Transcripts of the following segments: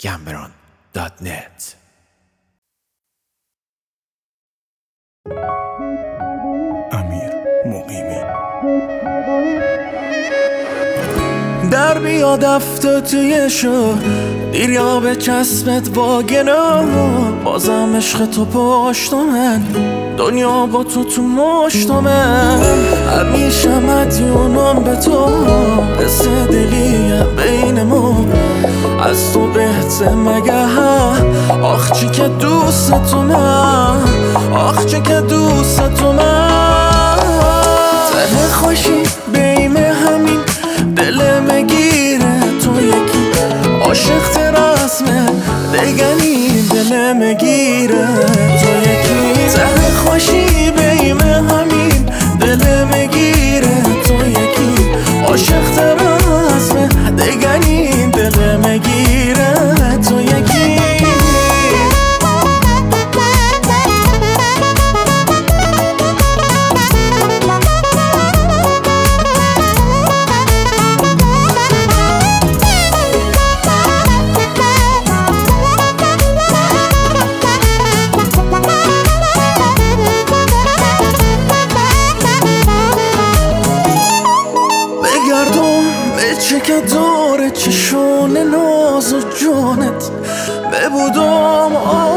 gambron.net. امیر مقیمی. در بیا دفته توی شو دیر یا به چسبت با گناه، بازم عشق تو پشت من، دنیا با تو مشت من، همیشه مدیونم به تو، حس دلیه بین ما، از تو بهته مگه آخ چی که دوست تو من، آخ چی که دوست تو من، ته خوشی بیم همین دل مگیره تو یکی، عاشق ترسمه دگنی دل مگیره تو یکی، ته خوشی بیم همین دل مگیره تو یکی، عاشق ترسمه دگنی دل مگیره تو یکی. چه که داره چشون ناز و جانت ببودم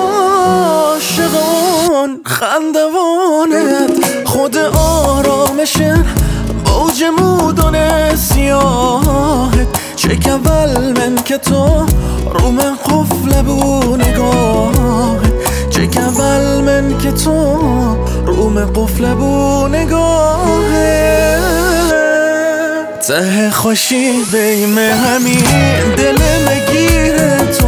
عاشقان خندوانت، خود آرامشن موج مودان سیاهت، چه که اول من که تو رو من قفل بو نگاهت، چه که اول من که تو رو من قفل بو نگاهت، ته خوشی بیم همین دل مگیره تو